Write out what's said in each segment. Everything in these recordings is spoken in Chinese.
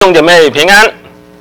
兄姐妹平安。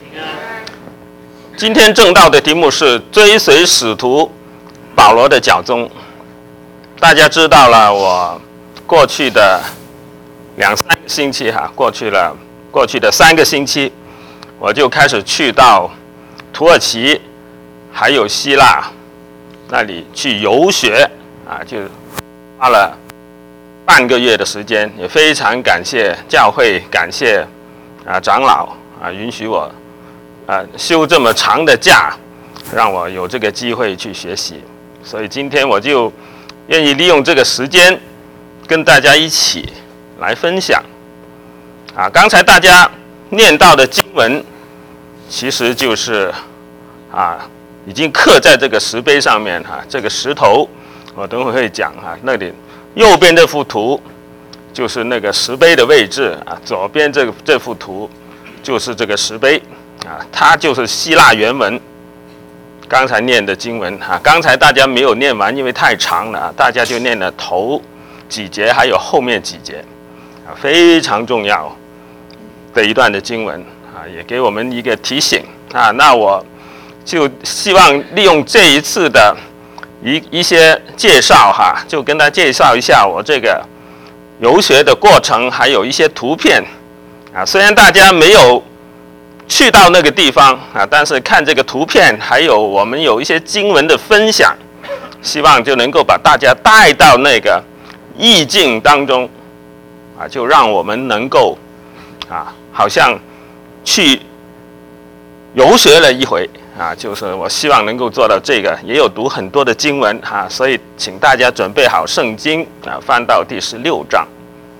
今天正道的题目是追随使徒保罗的脚踪。大家知道了，我过去的2-3个星期过去的3个星期，我就开始去到土耳其还有希腊那里去游学就花了半个月的时间，也非常感谢教会，感谢长老允许我休这么长的假，让我有这个机会去学习。所以今天我就愿意利用这个时间跟大家一起来分享刚才大家念到的经文其实就是已经刻在这个石碑上面这个石头我等会会讲那里右边这幅图就是那个石碑的位置左边这幅图就是这个石碑它就是希腊原文刚才念的经文刚才大家没有念完，因为太长了大家就念了头几节还有后面几节非常重要的一段的经文也给我们一个提醒那我就希望利用这一次的一些介绍就跟大家介绍一下我这个游学的过程，还有一些图片虽然大家没有去到那个地方但是看这个图片，还有我们有一些经文的分享，希望就能够把大家带到那个意境当中就让我们能够好像去游学了一回就是我希望能够做到这个，也有读很多的经文所以请大家准备好圣经翻到第16章。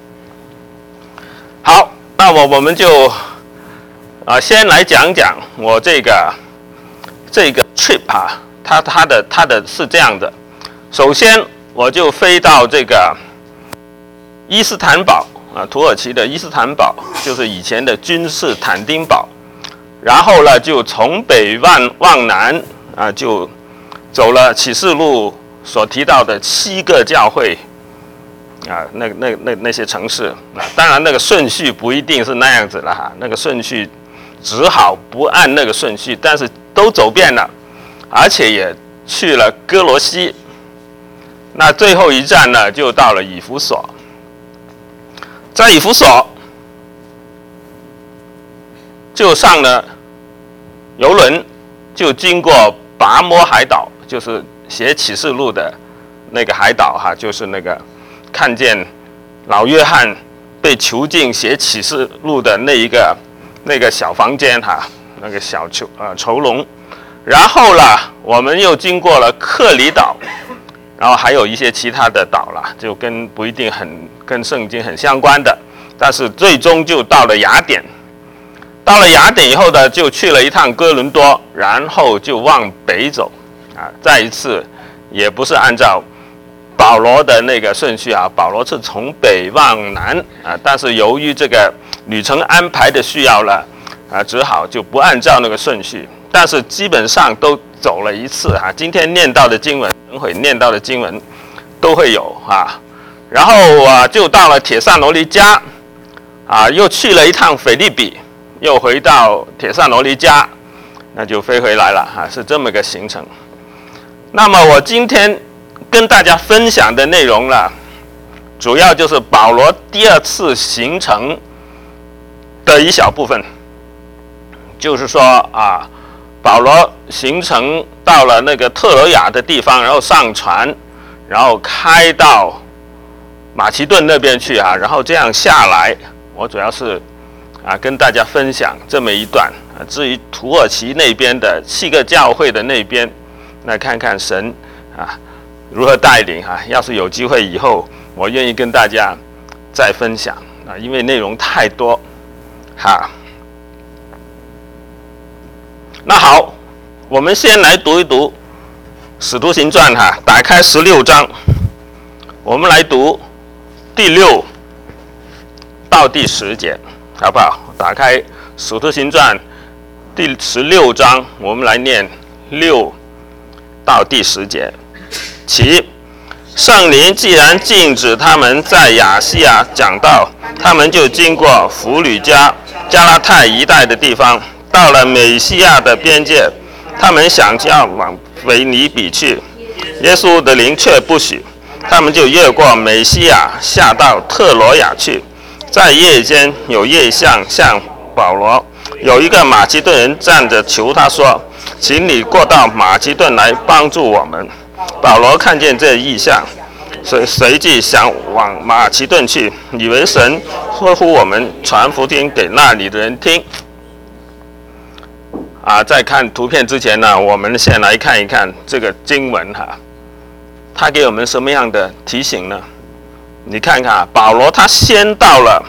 好，那我们就先来讲讲我这个 trip 它的是这样的。首先我就飞到这个伊斯坦堡土耳其的伊斯坦堡，就是以前的君士坦丁堡。然后呢，就从北往南就走了启示录所提到的7个教会那些城市当然那个顺序不一定是那样子了那个顺序只好不按那个顺序，但是都走遍了，而且也去了哥罗西。那最后一站呢，就到了以弗所。在以弗所就上了邮轮，就经过拔摩海岛，就是写启示录的那个海岛就是那个看见老约翰被囚禁写启示录的那个小房间那个小囚笼。然后呢，我们又经过了克里岛，然后还有一些其他的岛了，就不一定跟圣经很相关的，但是最终就到了雅典。到了雅典以后呢，就去了一趟哥伦多，然后就往北走再一次也不是按照保罗的那个顺序保罗是从北往南但是由于这个旅程安排的需要了只好就不按照那个顺序，但是基本上都走了一次今天念到的经文，等会念到的经文都会有然后就到了帖撒罗尼迦又去了一趟腓立比，又回到帖撒罗尼迦，那就飞回来了是这么个行程。那么我今天跟大家分享的内容呢，主要就是保罗第2次行程的一小部分，就是说保罗行程到了那个特罗亚的地方，然后上船，然后开到马其顿那边去然后这样下来，我主要是跟大家分享这么一段至于土耳其那边的7个教会的那边，那看看神如何带领要是有机会以后，我愿意跟大家再分享因为内容太多那好，我们先来读一读《使徒行传》打开16章，我们来读第6到第10节，好不好？打开《使徒行传》第16章，我们来念6到第10节。其圣灵既然禁止他们在亚细亚讲道，他们就经过弗吕加、加拉太一带的地方，到了美西亚的边界，他们想要往腓尼比去，耶稣的灵却不许，他们就越过美西亚，下到特罗亚去。在夜间有夜象向保罗，有一个马其顿人站着求他说：“请你过到马其顿来帮助我们。”保罗看见这异象，随即想往马其顿去，以为神说呼我们传福音给那里的人听。在看图片之前呢，我们先来看一看这个经文它给我们什么样的提醒呢？你看看保罗他先到了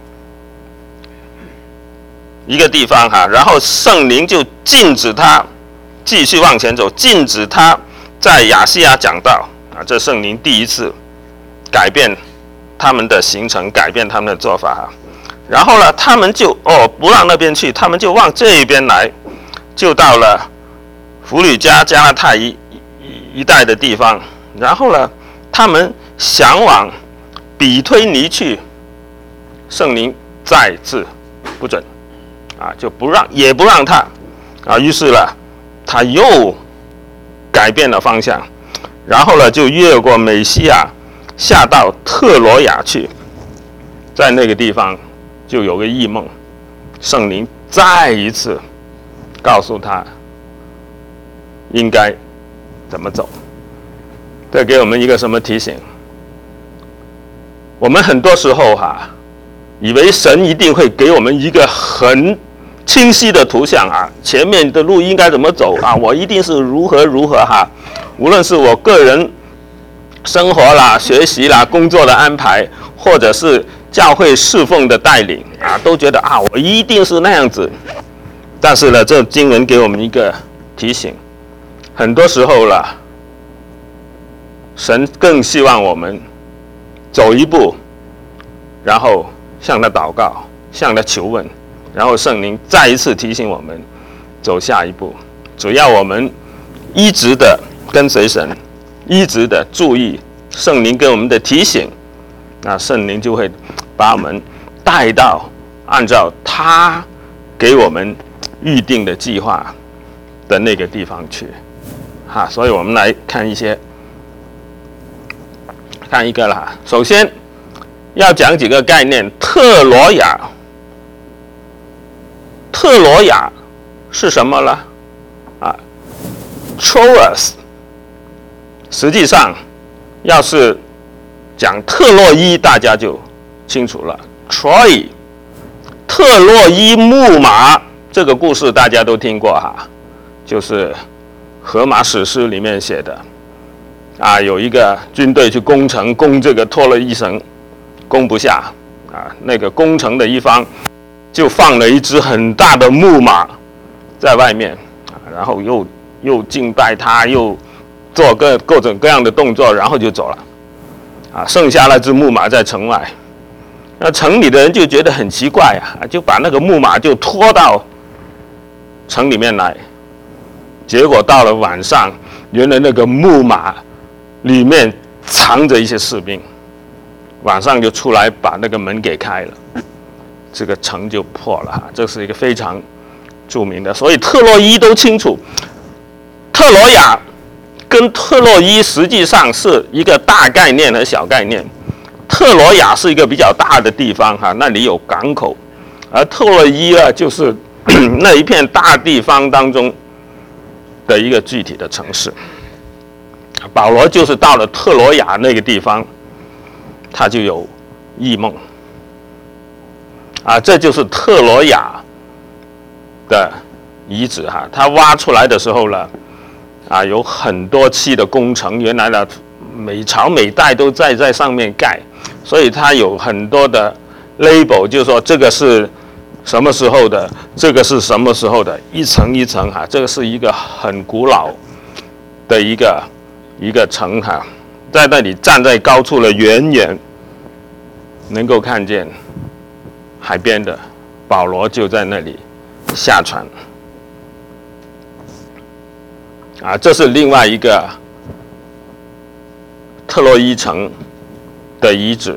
一个地方然后圣灵就禁止他继续往前走，禁止他在亚细亚讲道这圣灵第一次改变他们的行程，改变他们的做法然后呢，他们就不让那边去，他们就往这一边来，就到了弗吕加、加拉太一带的地方。然后呢，他们想往比推尼去，圣灵再次不准就不让，也不让他于是呢，他又改变了方向，然后呢，就越过美西亚，下到特罗亚去。在那个地方就有个异梦，圣灵再一次告诉他应该怎么走。这给我们一个什么提醒？我们很多时候以为神一定会给我们一个很清晰的图像前面的路应该怎么走我一定是如何如何无论是我个人生活啦、学习啦、工作的安排，或者是教会侍奉的带领都觉得我一定是那样子。但是呢，这经文给我们一个提醒，很多时候了，神更希望我们走一步，然后向他祷告，向他求问，然后圣灵再一次提醒我们走下一步。只要我们一直的跟随神，一直的注意圣灵给我们的提醒，那圣灵就会把我们带到按照他给我们预定的计划的那个地方去所以我们来看一个啦。首先要讲几个概念。特罗亚是什么呢？Troas， 实际上要是讲特洛伊，大家就清楚了。Troy， 特洛伊木马这个故事大家都听过就是荷马史诗里面写的有一个军队去攻城，攻这个特洛伊城，攻不下那个攻城的一方就放了一只很大的木马在外面然后又敬拜他，又做各种各样的动作，然后就走了剩下那只木马在城外。那城里的人就觉得很奇怪就把那个木马就拖到城里面来。结果到了晚上，原来那个木马里面藏着一些士兵，晚上就出来把那个门给开了，这个城就破了这是一个非常著名的。所以特洛伊都清楚，特罗亚跟特洛伊实际上是一个大概念和小概念。特罗亚是一个比较大的地方那里有港口，而特洛伊就是那一片大地方当中的一个具体的城市。保罗就是到了特罗亚那个地方，他就有异梦这就是特罗亚的遗址他挖出来的时候呢有很多期的工程，原来呢每朝每代都在上面盖，所以它有很多的 label， 就是说这个是什么时候的，这个是什么时候的，一层一层这个是一个很古老的一个城在那里站在高处了，远远能够看见海边的保罗就在那里下船这是另外一个特洛伊城的遗址。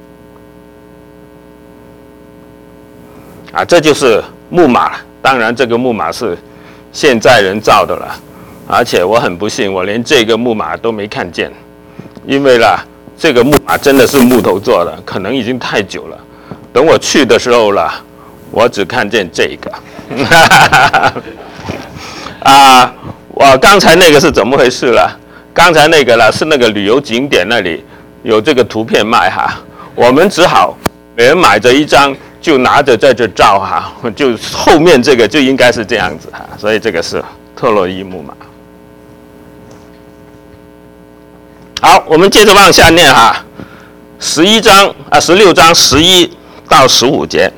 这就是木马，当然这个木马是现在人造的了，而且我很不幸，我连这个木马都没看见，因为这个木马真的是木头做的，可能已经太久了。等我去的时候我只看见这个。我刚才那个是怎么回事了？刚才那个是那个旅游景点那里有这个图片卖我们只好每人买着一张，就拿着在这照就后面这个就应该是这样子所以这个是特洛伊木马。好，我们接着往下念16章11到15节。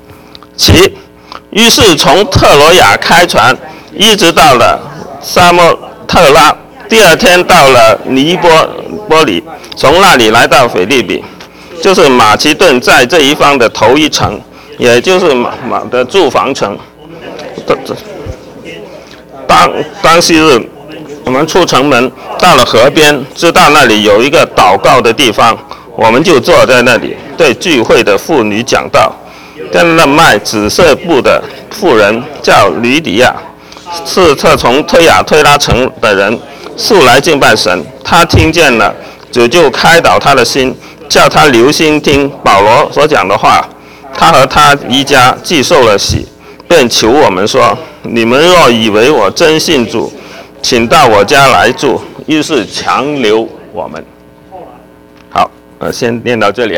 于是从特罗亚开船，一直到了撒莫特拉，第二天到了尼波里，从那里来到腓立比，就是马其顿在这一方的头一城，也就是马的住房城。当昔日，我们出城门，到了河边，知道那里有一个祷告的地方，我们就坐在那里，对聚会的妇女讲道。跟那卖紫色布的妇人叫吕底亚，是特从推雅推拉城的人，素来敬拜神。他听见了，主就开导他的心，叫他留心听保罗所讲的话。他和他一家既受了洗，便求我们说：你们若以为我真信主，请到我家来住。于是强留我们。好，先念到这里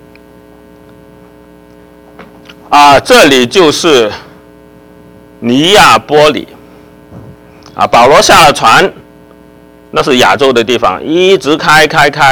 这里就是尼亚波里保罗下了船，那是亚洲的地方，一直开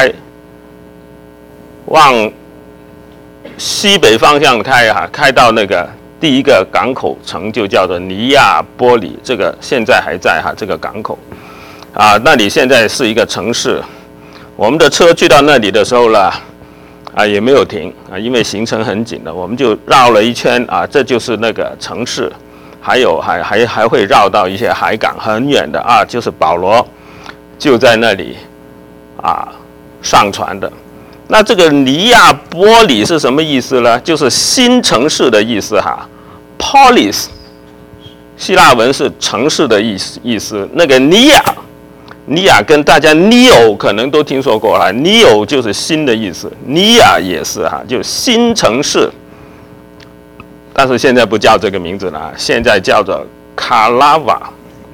往西北方向开到那个第一个港口城，就叫做尼亚波里，这个现在还在这个港口那里现在是一个城市。我们的车去到那里的时候也没有停因为行程很紧的，我们就绕了一圈这就是那个城市，还会绕到一些海港很远的就是保罗就在那里上船的。那这个尼亚波里是什么意思呢？就是新城市的意思Polis 希腊文是城市的意思。那个尼亚跟大家 Neo 可能都听说过Neo 就是新的意思，尼亚也是就新城市，但是现在不叫这个名字了现在叫做卡拉瓦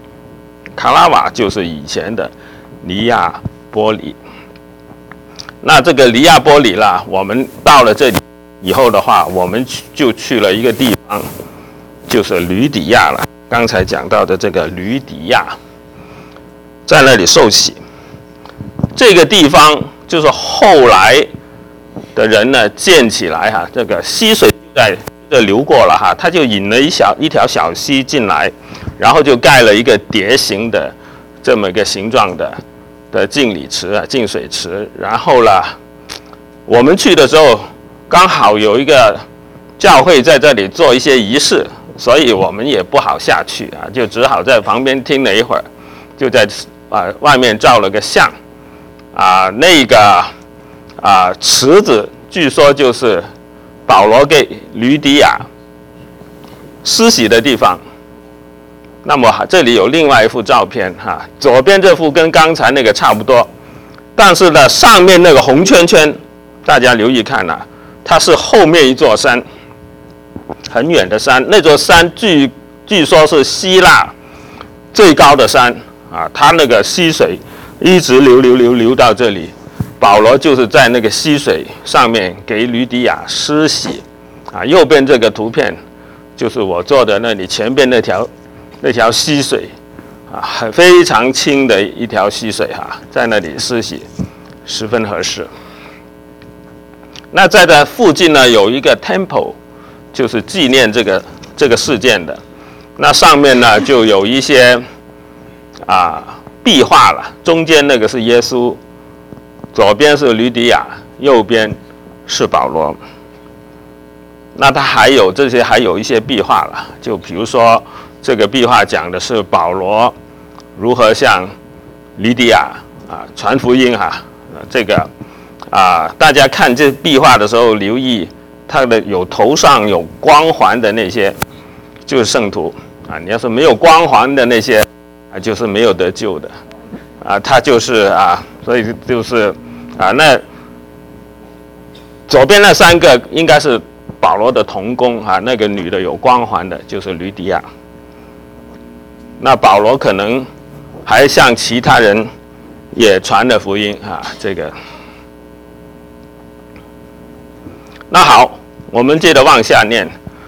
就是以前的尼亚波里。那这个尼亚波里我们到了这里以后的话，我们就去了一个地方，就是吕底亚了。刚才讲到的这个吕底亚，在那里受洗。这个地方就是后来的人呢建起来这个溪水在这流过了他就引了一条小溪进来，然后就盖了一个碟形的这么一个形状的净水池。然后我们去的时候刚好有一个教会在这里做一些仪式，所以我们也不好下去就只好在旁边听了一会儿，就在外面照了个相那个池子据说就是保罗给吕底亚施洗的地方。那么这里有另外一幅照片左边这幅跟刚才那个差不多，但是呢上面那个红圈圈大家留意看它是后面一座山，很远的山，那座山据说是希腊最高的山它那个溪水一直流到这里，保罗就是在那个溪水上面给吕底亚施洗右边这个图片就是我坐的那里，前边那条溪水非常清的一条溪水在那里施洗十分合适。那在这附近呢有一个 temple， 就是纪念这个事件的。那上面呢就有一些壁画了，中间那个是耶稣，左边是吕底亚，右边是保罗。那它还有一些壁画了，就比如说这个壁画讲的是保罗如何向吕底亚传福音大家看这壁画的时候留意，它的头上有光环的那些就是圣徒啊，你要是没有光环的那些就是没有得救的他就是所以就是那左边那3个应该是保罗的同工那个女的有光环的就是吕底亚。那保罗可能还向其他人也传了福音这个。那好，我们接着往下念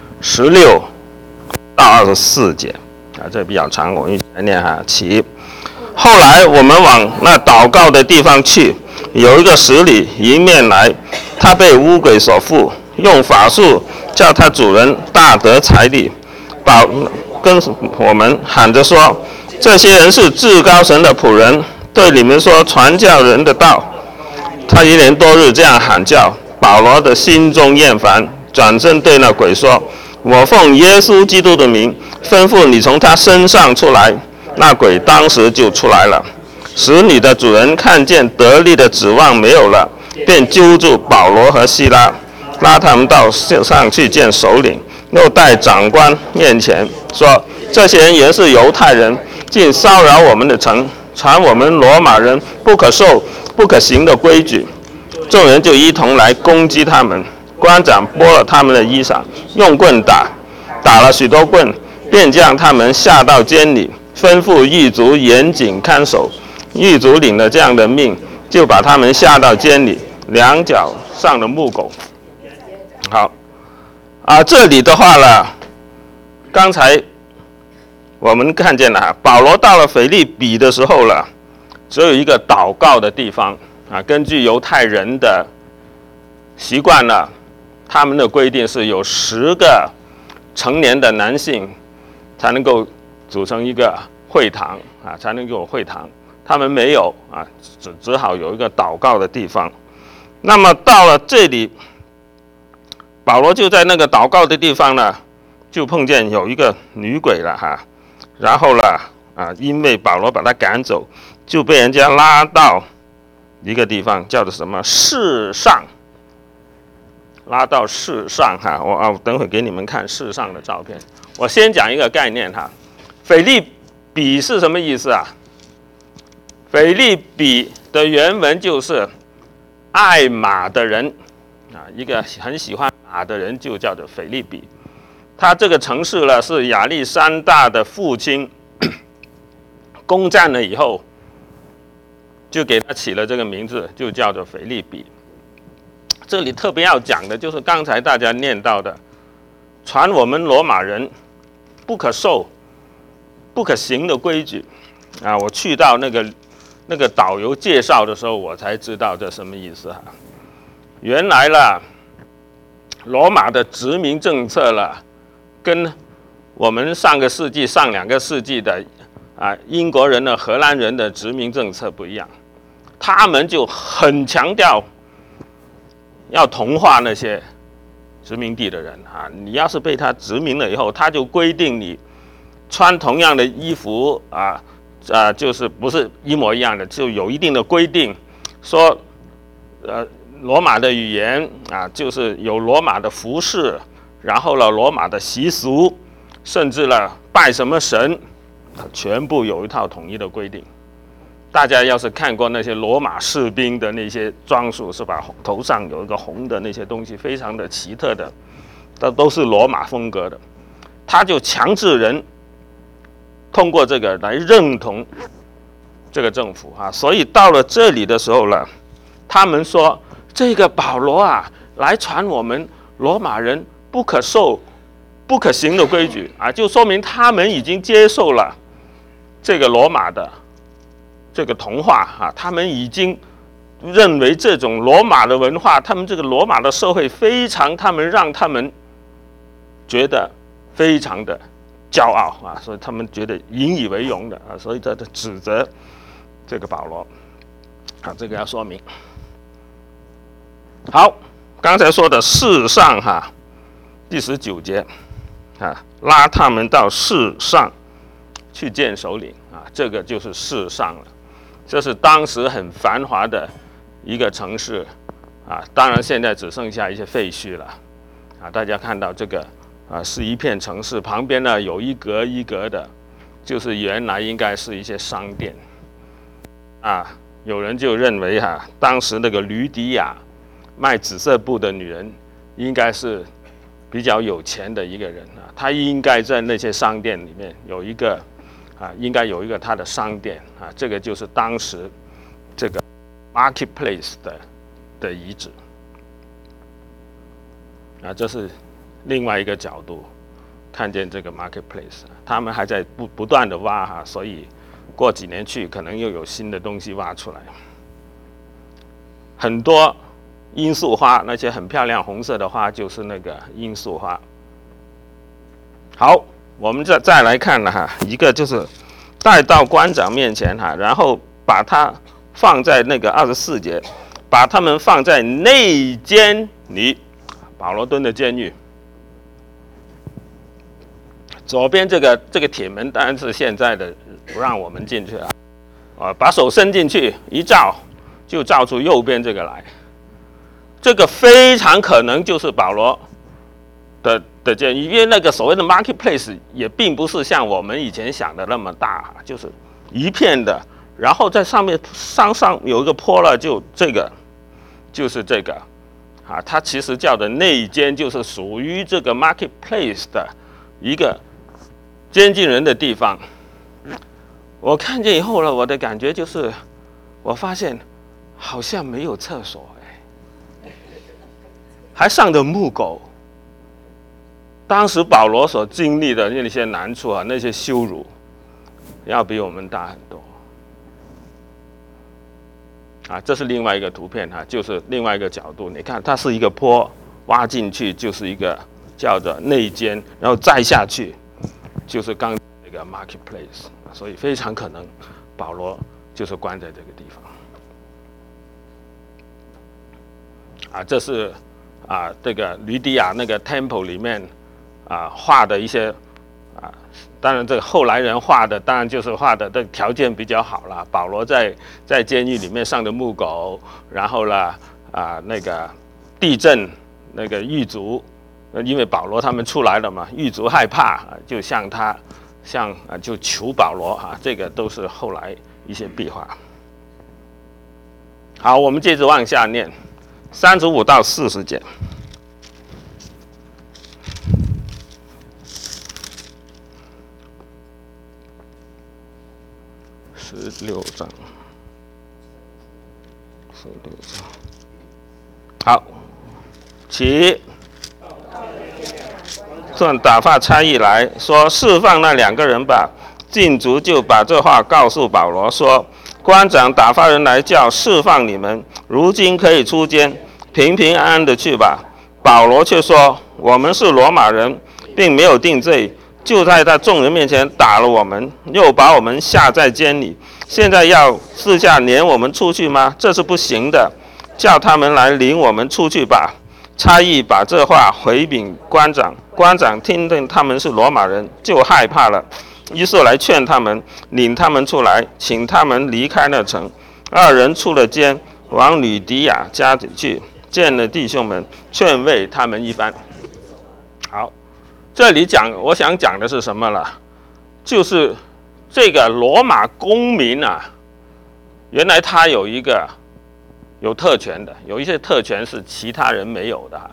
16到24节这比较长，我们一起来念起。后来我们往那祷告的地方去，有一个使女迎面来，她被污鬼所附，用法术叫她主人大得财力，跟我们喊着说，这些人是至高神的仆人，对你们说传教人的道。他1连多日这样喊叫，保罗的心中厌烦，转身对那鬼说，我奉耶稣基督的名吩咐你从他身上出来。那鬼当时就出来了。使女的主人看见得力的指望没有了，便揪住保罗和西拉，拉他们到上去见首领，又带长官面前说，这些人原是犹太人，竟骚扰我们的城，传我们罗马人不可受不可行的规矩。众人就一同来攻击他们，官长剥了他们的衣裳，用棍打了许多棍，便将他们下到监里，吩咐狱卒严谨看守。狱卒领了这样的命，就把他们下到监里，两脚上的木狗。好这里的话呢，刚才我们看见了保罗到了腓立比的时候了，只有一个祷告的地方根据犹太人的习惯呢，他们的规定是有10个成年的男性才能够组成一个会堂才能够有会堂，他们没有只好有一个祷告的地方。那么到了这里，保罗就在那个祷告的地方呢，就碰见有一个女鬼了然后呢因为保罗把他赶走，就被人家拉到一个地方叫做什么室上，拉到室上我等会给你们看室上的照片。我先讲一个概念腓立比是什么意思腓立比的原文就是爱马的人一个很喜欢马的人就叫做腓立比。他这个城市呢是亚历山大的父亲攻占了以后，就给他起了这个名字，就叫做腓立比。这里特别要讲的就是刚才大家念到的，传我们罗马人不可受不可行的规矩我去到那个导游介绍的时候，我才知道这什么意思原来啦，罗马的殖民政策啦，跟我们上2个世纪的英国人的、荷兰人的殖民政策不一样，他们就很强调要同化那些殖民地的人你要是被他殖民了以后，他就规定你穿同样的衣服就是不是一模一样的，就有一定的规定，说罗马的语言就是有罗马的服饰，然后呢罗马的习俗，甚至呢拜什么神，全部有一套统一的规定。大家要是看过那些罗马士兵的那些装束，是吧？头上有一个红的那些东西，非常的奇特的，都是罗马风格的。他就强制人通过这个来认同这个政府所以到了这里的时候呢，他们说这个保罗来传我们罗马人不可受不可行的规矩就说明他们已经接受了这个罗马的这个同化他们已经认为这种罗马的文化，他们这个罗马的社会非常，让他们觉得非常的骄傲所以他们觉得引以为荣的所以他指责这个保罗这个要说明。好，刚才说的室上第19节拉他们到室上去见首领这个就是室上了。这是当时很繁华的一个城市啊，当然现在只剩下一些废墟了啊。大家看到这个啊，是一片城市，旁边呢有一格一格的，就是原来应该是一些商店啊。有人就认为当时那个吕底亚卖紫色布的女人应该是比较有钱的一个人啊，她应该在那些商店里面有一个啊，应该有一个她的商店啊，这个就是当时这个 marketplace 的遗址啊，这是另外一个角度看见这个 marketplace， 他们还在不断的挖所以过几年去可能又有新的东西挖出来，很多罂粟花，那些很漂亮红色的花就是那个罂粟花。好，我们再来看了一个就是带到官长面前然后把它放在那个24节，把他们放在内监里，保罗敦的监狱。左边这个铁门当然是现在的不让我们进去把手伸进去一照，就照出右边这个来。这个非常可能就是保罗的监狱，因为那个所谓的 marketplace 也并不是像我们以前想的那么大，就是一片的，然后在上面上有一个坡了，就这个就是这个它其实叫的内监，就是属于这个 marketplace 的一个监禁人的地方。我看见以后呢，我的感觉就是，我发现好像没有厕所还上着木狗。当时保罗所经历的那些难处那些羞辱，要比我们大很多这是另外一个图片就是另外一个角度。你看，它是一个坡，挖进去就是一个叫做内监，然后再下去就是刚才那个 marketplace， 所以非常可能保罗就是关在这个地方这是这个吕底亚那个 temple 里面画的一些当然这个后来人画的，当然就是画的条件比较好了。保罗在监狱里面上的木狗，然后呢那个地震那个狱卒，因为保罗他们出来了嘛，狱卒害怕就就求保罗这个都是后来一些壁画。好，我们接着往下念35到40节。16章，16章。好，起，算打发差役来说，释放那2个人吧。禁卒就把这话告诉保罗说，官长打发人来叫释放你们，如今可以出监，平平安安的去吧。保罗却说，我们是罗马人，并没有定罪，就在他众人面前打了我们，又把我们下在监里，现在要私下撵我们出去吗？这是不行的，叫他们来领我们出去吧。差役把这话回禀官长，官长听见他们是罗马人，就害怕了，于是来劝他们，领他们出来，请他们离开那城。2人出了监，往吕底亚家里去，见了弟兄们，劝慰他们一番。好，这里我想讲的是什么了？就是这个罗马公民原来他有一个有特权的，有一些特权是其他人没有的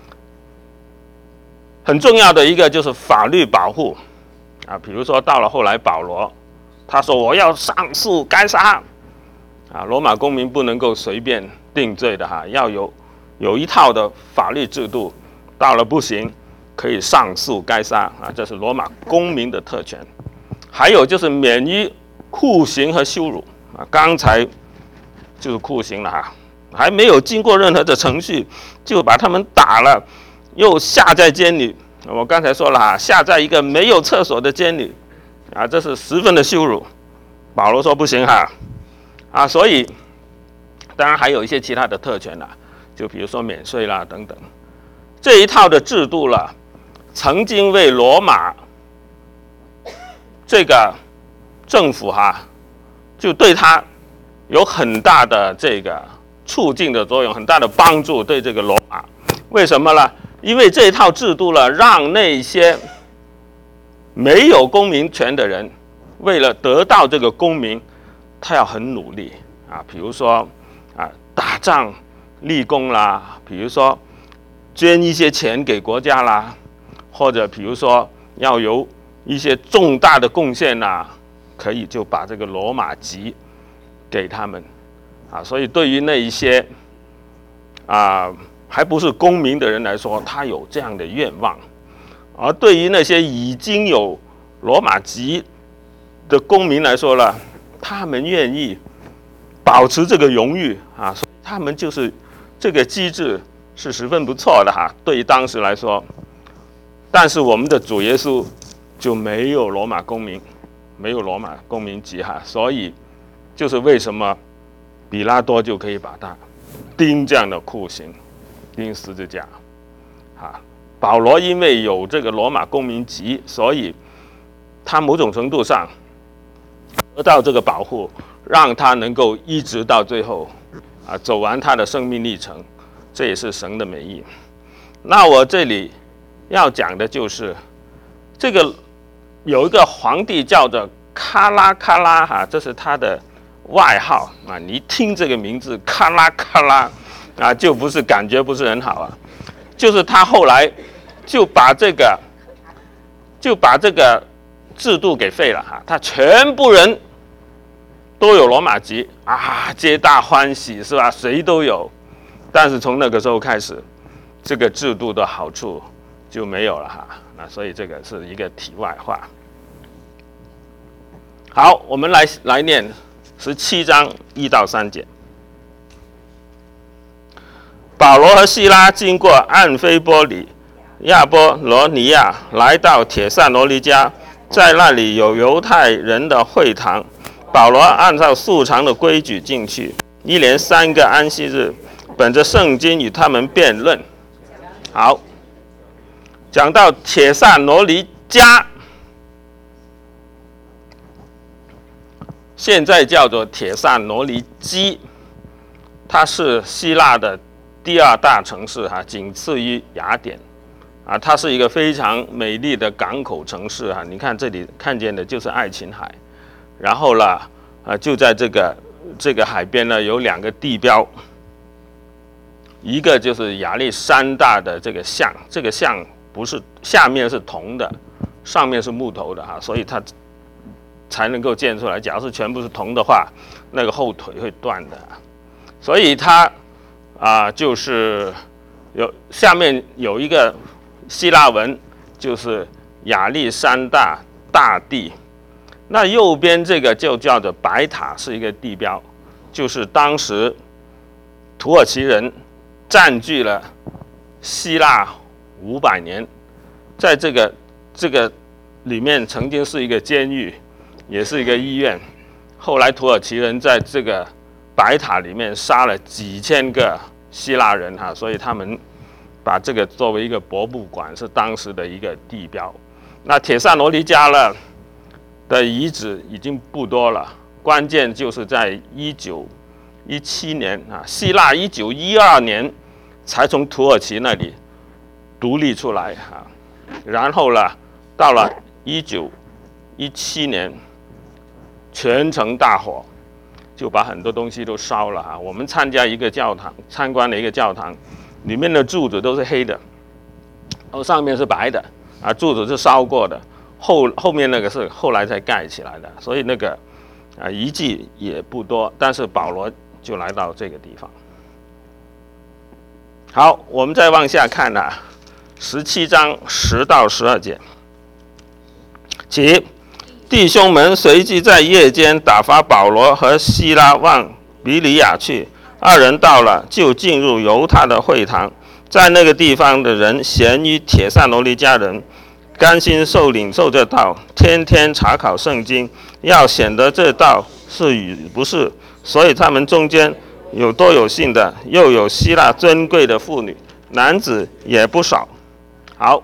很重要的一个就是法律保护比如说到了后来保罗，他说我要上诉该杀罗马公民不能够随便定罪的要有一套的法律制度，到了不行可以上诉该杀这是罗马公民的特权。还有就是免于酷刑和羞辱刚才就是酷刑了还没有经过任何的程序就把他们打了，又下在监里。我刚才说了下在一个没有厕所的监里这是十分的羞辱。保罗说不行所以当然还有一些其他的特权就比如说免税啦等等。这一套的制度了，曾经为罗马这个政府就对他有很大的这个促进的作用，很大的帮助对这个罗马。为什么呢？因为这套制度呢，让那些没有公民权的人，为了得到这个公民，他要很努力啊，比如说啊打仗立功啦，比如说捐一些钱给国家啦，或者比如说要有一些重大的贡献啦，可以就把这个罗马籍给他们啊。所以对于那一些还不是公民的人来说，他有这样的愿望。而对于那些已经有罗马籍的公民来说了，他们愿意保持这个荣誉啊，所以他们就是这个机制是十分不错的哈，对于当时来说。但是我们的主耶稣就没有罗马公民，没有罗马公民籍哈，所以就是为什么比拉多就可以把他钉这样的酷刑，钉十字架啊。保罗因为有这个罗马公民籍，所以他某种程度上得到这个保护，让他能够一直到最后啊走完他的生命历程，这也是神的美意。那我这里要讲的就是这个有一个皇帝叫做卡拉卡拉哈，这是他的外号啊。你一听这个名字卡拉卡拉啊，就不是感觉不是很好啊。就是他后来就把这个制度给废了哈，他全部人都有罗马籍啊，皆大欢喜是吧？谁都有。但是从那个时候开始，这个制度的好处就没有了哈。那所以这个是一个题外话。好，我们来念17章1到3节。保罗和西拉经过安菲波里、亚波罗尼亚，来到帖撒罗尼迦，在那里有犹太人的会堂。保罗按照素常的规矩进去，一连3个安息日，本着圣经与他们辩论。好，讲到帖撒罗尼迦，现在叫做帖撒罗尼基，它是希腊的第2大城市哈，仅次于雅典啊。它是一个非常美丽的港口城市哈。你看这里看见的就是爱琴海，然后呢就在这个海边呢有2个地标，一个就是亚历山大的这个像，这个像不是下面是铜的，上面是木头的哈，所以它才能够建出来。假如是全部是铜的话，那个后腿会断的。所以它就是下面有一个希腊文，就是亚历山大大帝。那右边这个就叫做白塔，是一个地标，就是当时土耳其人占据了希腊500年，在这个里面曾经是一个监狱，也是一个医院。后来土耳其人在这个白塔里面杀了几千个希腊人哈，所以他们把这个作为一个博物馆，是当时的一个地标。那帖撒罗尼迦呢的遗址已经不多了，关键就是在1917年啊，希腊1912年才从土耳其那里独立出来啊，然后呢，到了1917年，全城大火，就把很多东西都烧了啊。我们参观了一个教堂，里面的柱子都是黑的，上面是白的啊，柱子是烧过的。后面那个是后来才盖起来的，所以那个遗迹也不多。但是保罗就来到这个地方。好，我们再往下看17章10到12节。弟兄们随即在夜间打发保罗和西拉往比里亚去，2人到了，就进入犹太的会堂。在那个地方的人咸于帖撒罗尼迦人，甘心领受这道，天天查考圣经，要显得这道是与不是。所以他们中间有多有信的，又有希腊尊贵的妇女，男子也不少。好，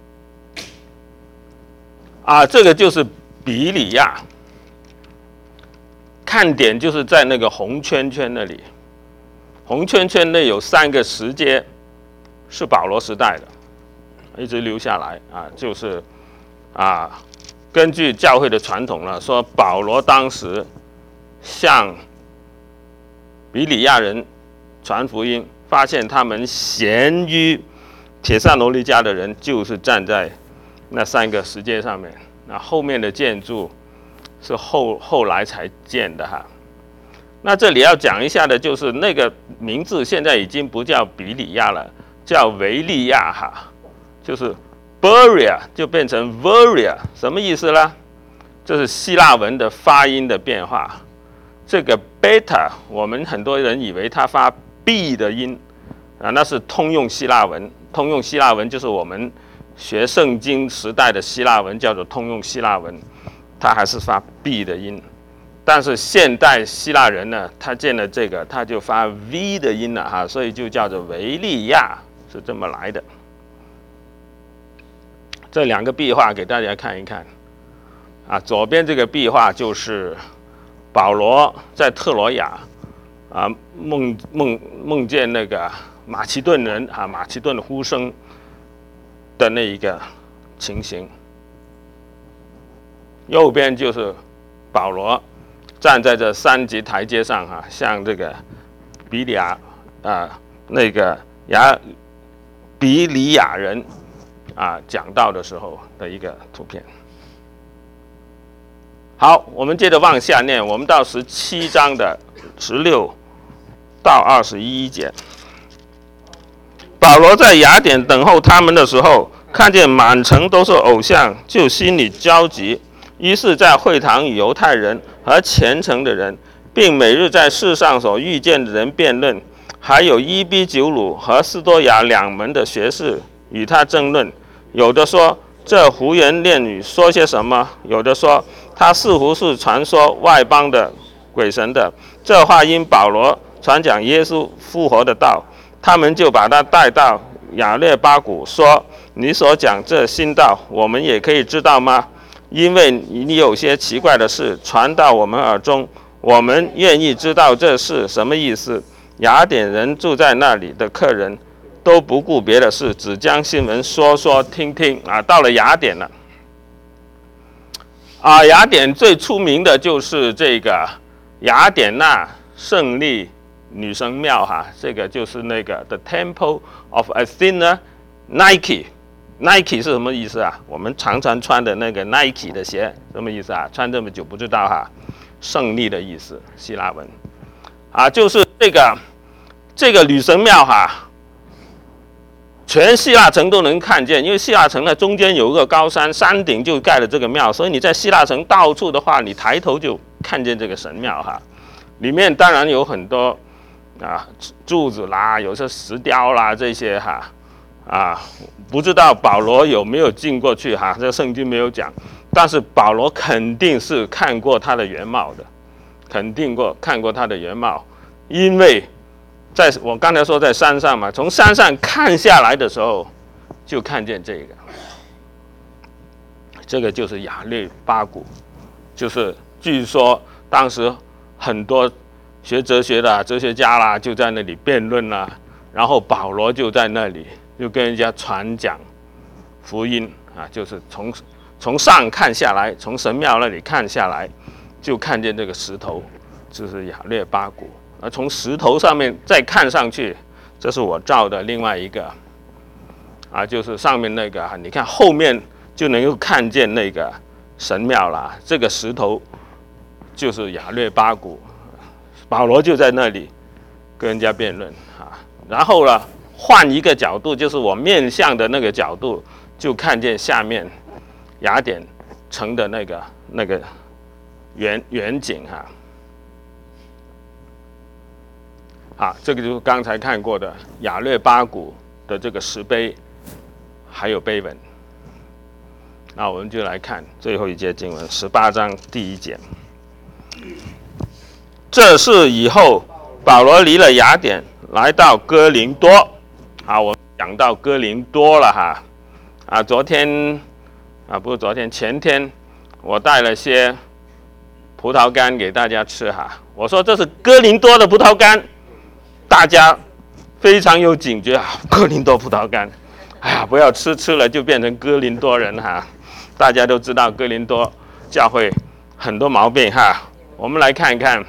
这个就是比里亚，看点就是在那个红圈圈那里。 红圈圈内有3个石阶，是保罗时代的，一直留下来啊，就是根据教会的传统呢，说保罗当时向比里亚人传福音，发现他们咸于帖撒罗尼迦的人，就是站在那3个石阶上面。那后面的建筑是后来才建的哈。那这里要讲一下的就是那个名字现在已经不叫比里亚了，叫维利亚哈，就是 Berea 就变成 Veria， 什么意思呢？这是希腊文的发音的变化。这个 beta 我们很多人以为它发 b 的音啊，那是通用希腊文。通用希腊文就是我们学圣经时代的希腊文，叫做通用希腊文，它还是发 b 的音。但是现代希腊人呢，他见了这个，他就发 v 的音了哈，所以就叫做维利亚，是这么来的。这2个壁画给大家看一看啊，左边这个壁画就是保罗在特罗亚啊梦见那个马其顿人啊，马其顿的呼声的那一个情形。右边就是保罗站在这3级台阶上哈，向这个比里亚比里亚人讲道的时候的一个图片。好，我们接着往下念，我们到17章的16到21节。保罗在雅典等候他们的时候，看见满城都是偶像，就心里焦急，于是在会堂与犹太人和虔诚的人，并每日在世上所遇见的人辩论，还有伊比九鲁和斯多亚2门的学士与他争论。有的说这胡言乱语说些什么，有的说他似乎是传说外邦的鬼神的。这话因保罗传讲耶稣复活的道，他们就把他带到亚略巴谷，说你所讲这新道，我们也可以知道吗？因为你有些奇怪的事传到我们耳中，我们愿意知道这是什么意思。雅典人住在那里的客人都不顾别的事，只将新闻说听听啊。到了雅典了啊，雅典最出名的就是这个雅典娜胜利女神庙哈，这个就是那个 The Temple of Athena Nike。Nike 是什么意思啊？我们常常穿的那个 Nike 的鞋，什么意思啊？穿这么久不知道哈，胜利的意思，希腊文啊，就是这个女神庙哈，全希腊城都能看见，因为希腊城呢中间有一个高山，山顶就盖了这个庙，所以你在希腊城到处的话，你抬头就看见这个神庙哈。里面当然有很多柱子啦，有些石雕啦这些哈不知道保罗有没有进过去哈，这个圣经没有讲，但是保罗肯定是看过它的原貌的，看过它的原貌，因为我刚才说在山上嘛，从山上看下来的时候，就看见这个就是亚略巴谷，就是据说当时很多学哲学的哲学家啦，就在那里辩论啦，然后保罗就在那里就跟人家传讲福音啊，就是从上看下来，从神庙那里看下来，就看见这个石头，就是亚略巴谷。而从石头上面再看上去，这是我照的另外一个就是上面那个你看后面就能够看见那个神庙啦。这个石头就是亚略巴谷，保罗就在那里跟人家辩论然后呢，换一个角度，就是我面向的那个角度，就看见下面雅典城的那个远景这个就是刚才看过的亚略巴谷的这个石碑，还有碑文。那我们就来看最后一节经文，18章第1节。这是以后保罗离了雅典，来到哥林多。我们讲到哥林多了前天我带了些葡萄干给大家吃我说这是哥林多的葡萄干。 大家非常有警觉啊，哥林多葡萄干，哎呀，不要吃了就变成哥林多人哈。大家都知道哥林多教会很多毛病哈。我们来看一看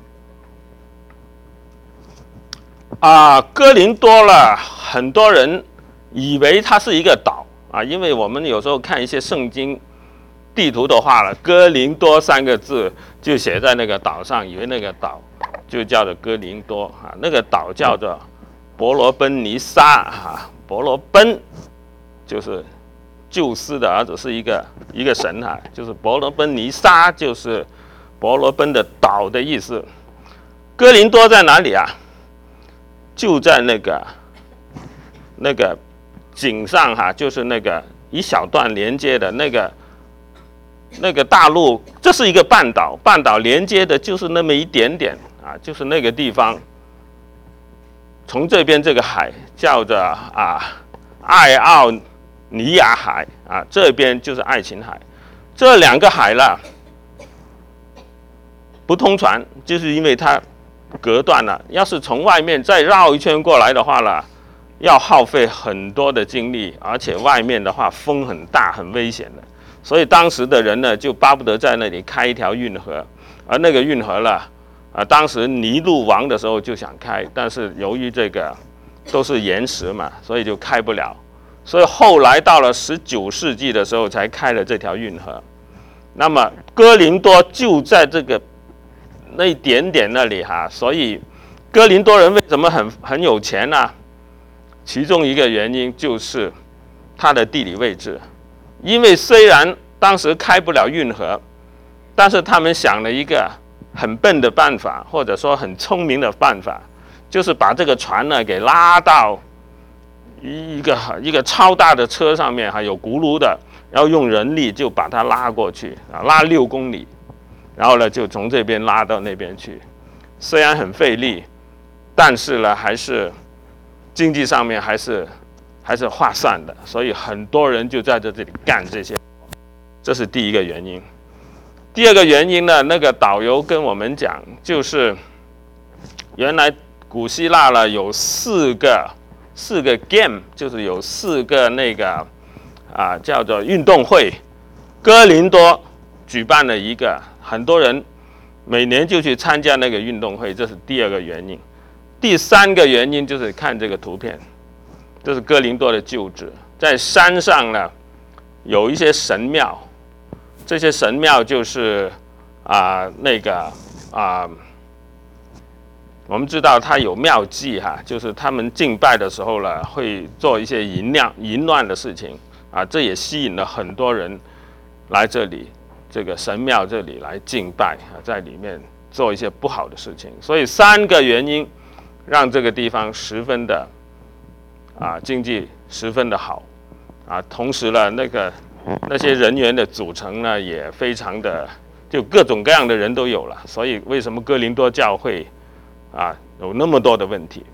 哥林多了，很多人以为它是一个岛啊，因为我们有时候看一些圣经地图的话了，哥林多3个字就写在那个岛上，以为那个岛就叫做哥林多啊，那个岛叫做伯罗奔尼撒啊，伯罗奔就是宙斯的儿子，是一个神哈，就是伯罗奔尼撒就是伯罗奔的岛的意思。哥林多在哪里啊？就在那个井上哈，就是那个一小段连接的那个大陆，这是一个半岛，半岛连接的就是那么一点点啊，就是那个地方。从这边这个海叫做爱奥尼亚海啊，这边就是爱琴海，这2个海了不通船，就是因为它隔断了。要是从外面再绕一圈过来的话了，要耗费很多的精力，而且外面的话风很大，很危险的。所以当时的人呢，就巴不得在那里开一条运河，而那个运河了，当时尼禄王的时候就想开，但是由于这个都是岩石嘛，所以就开不了。所以后来到了19世纪的时候才开了这条运河。那么哥林多就在这个那一点点那里哈，所以哥林多人为什么很有钱呢？其中一个原因就是它的地理位置，因为虽然当时开不了运河，但是他们想了一个很笨的办法，或者说很聪明的办法，就是把这个船呢给拉到一个超大的车上面，还有轱辘的，然后用人力就把它拉过去啊，拉6公里，然后呢就从这边拉到那边去。虽然很费力，但是呢还是经济上面还是划算的，所以很多人就在这里干这些，这是第一个原因。第二个原因呢，那个导游跟我们讲，就是原来古希腊了有四个 game， 就是有4个那个叫做运动会。哥林多举办了一个，很多人每年就去参加那个运动会，这是第2个原因。第3个原因就是看这个图片，这是哥林多的旧址，在山上呢有一些神庙，这些神庙就是我们知道它有庙祭哈，就是他们敬拜的时候呢会做一些淫乱的事情啊，这也吸引了很多人来这里这个神庙这里来敬拜啊，在里面做一些不好的事情。所以3个原因让这个地方十分的经济十分的好啊，同时呢那些人员的组成呢也非常的，就各种各样的人都有了。所以为什么哥林多教会有那么多的问题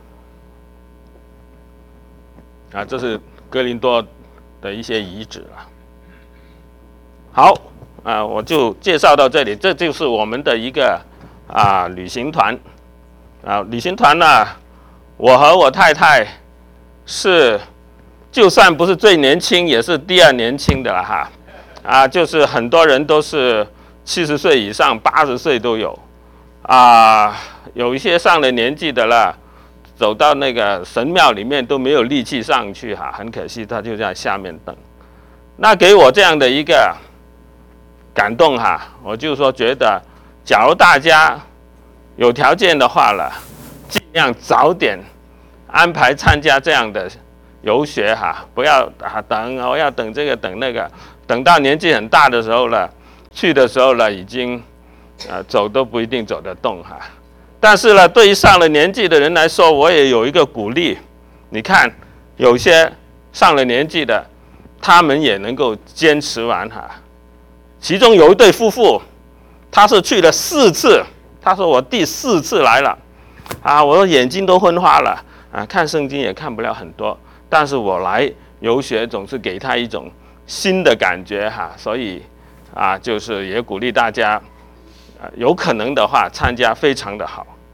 这是哥林多的一些遗址了。好我就介绍到这里，这就是我们的一个旅行团旅行团呢，我和我太太是就算不是最年轻，也是第2年轻的了哈就是很多人都是70岁以上，80岁都有有一些上了年纪的了，走到那个神庙里面都没有力气上去很可惜，他就在下面等。那给我这样的一个感动我就说觉得，假如大家有条件的话了，尽量早点安排参加这样的游学不要等我要等这个等那个，等到年纪很大的时候了，去的时候了已经走都不一定走得动但是呢，对于上了年纪的人来说，我也有一个鼓励。你看，有些上了年纪的，他们也能够坚持完其中有一对夫妇，他是去了4次，他说我第4次来了我的眼睛都昏花了看圣经也看不了很多，但是我来游学总是给他一种新的感觉所以就是也鼓励大家有可能的话参加非常的好。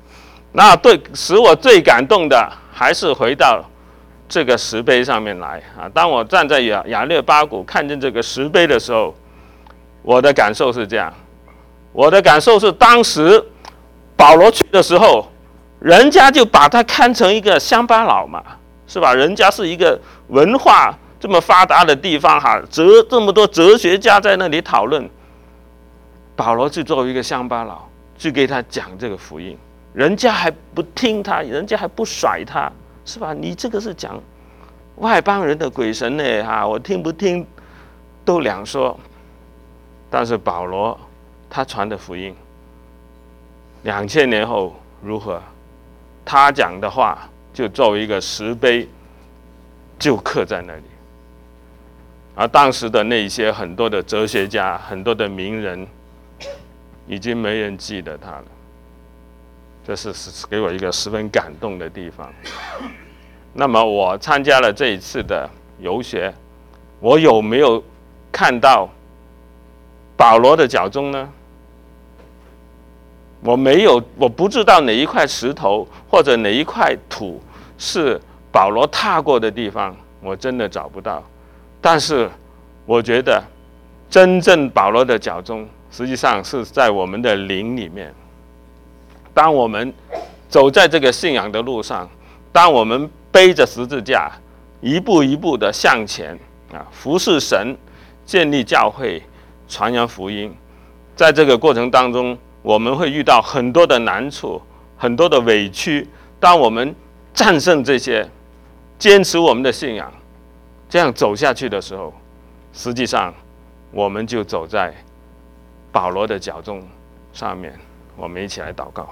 那使我最感动的，还是回到这个石碑上面来啊！当我站在亚略巴谷看见这个石碑的时候，我的感受是这样：我的感受是，当时保罗去的时候，人家就把他看成一个乡巴佬嘛，是吧？人家是一个文化这么发达的地方哈，这么多哲学家在那里讨论，保罗就作为一个乡巴佬去给他讲这个福音，人家还不听他，人家还不甩他，是吧？你这个是讲外邦人的鬼神呢哈，我听不听都两说。但是保罗他传的福音，2000年后如何？他讲的话就作为一个石碑，就刻在那里。而当时的那些很多的哲学家、很多的名人，已经没人记得他了。这是给我一个十分感动的地方。那么我参加了这一次的游学，我有没有看到保罗的脚踪呢？我没有，我不知道哪一块石头或者哪一块土是保罗踏过的地方，我真的找不到。但是我觉得真正保罗的脚踪实际上是在我们的灵里面。当我们走在这个信仰的路上，当我们背着十字架一步一步的向前啊，服侍神，建立教会，传扬福音，在这个过程当中，我们会遇到很多的难处，很多的委屈。当我们战胜这些，坚持我们的信仰，这样走下去的时候，实际上我们就走在保罗的脚踪上面。我们一起来祷告。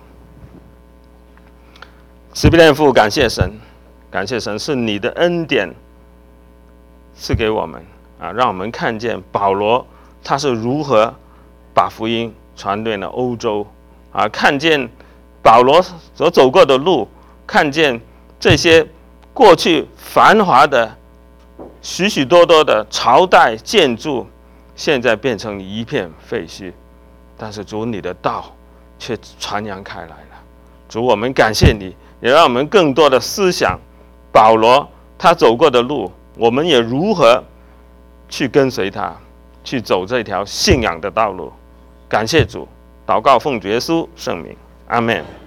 慈悲天父，感谢神，感谢神，是你的恩典赐给我们啊，让我们看见保罗他是如何把福音传遍了欧洲啊，看见保罗所走过的路，看见这些过去繁华的许许多多的朝代建筑，现在变成一片废墟，但是主你的道却传扬开来了。主，我们感谢你，也让我们更多的思想保罗他走过的路，我们也如何去跟随他，去走这条信仰的道路。感谢主，祷告奉主耶稣圣名，阿们。